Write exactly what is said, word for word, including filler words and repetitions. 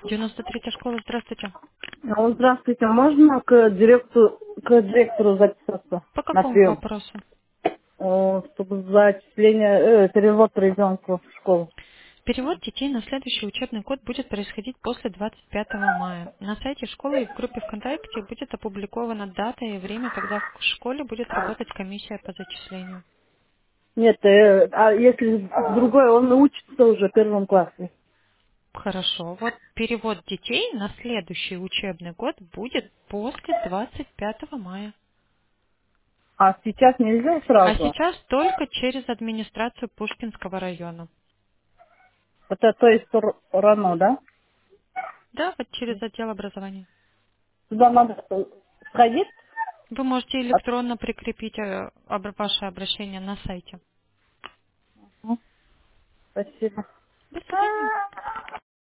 девяносто третья школа, здравствуйте. Алло, здравствуйте. Можно к директору, к директору записаться По на какому прием, вопросу? О, чтобы за отчисление, э, перевод ребенку в школу? Перевод детей на следующий учебный год будет происходить после двадцать пятого мая. На сайте школы и в группе ВКонтакте будет опубликована дата и время, когда в школе будет работать комиссия по зачислению. Нет, э, а если другой, он учится уже в первом классе. Хорошо. Вот перевод детей на следующий учебный год будет после двадцать пятого мая. А сейчас нельзя А сразу? сейчас только через администрацию Пушкинского района. Это то есть р- рано, да? Да, вот через отдел образования. Туда надо сходить? Вы можете А, электронно прикрепить э, об- ваше обращение на сайте. ну, спасибо. До свидания.